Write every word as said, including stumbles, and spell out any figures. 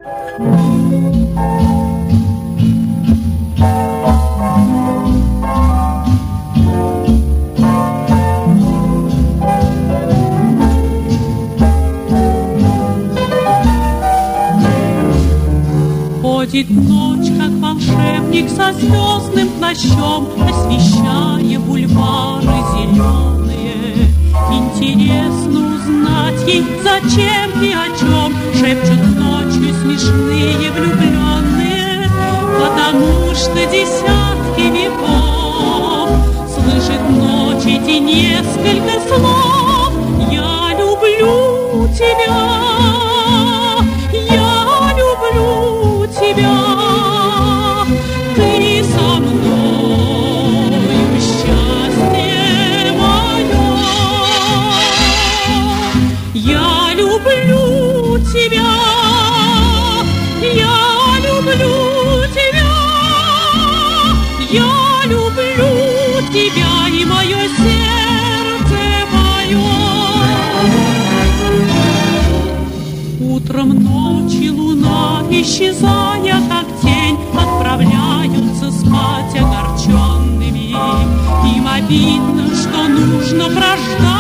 Ходит ночь, как волшебник со звездным плащом, освещая бульвары зеленые. Интересно узнать ей, зачем и о чем шепчут ночью смешные влюбленные, потому что десятки веков слышит ночь эти несколько слов. Я люблю тебя, я люблю тебя, ты со мною, счастье мое. Я люблю тебя, я люблю тебя, я люблю тебя, и мое сердце поет. Утром, ночи, луна, исчезая как тень, отправляются спать огорченными. Им обидно, что нужно прождать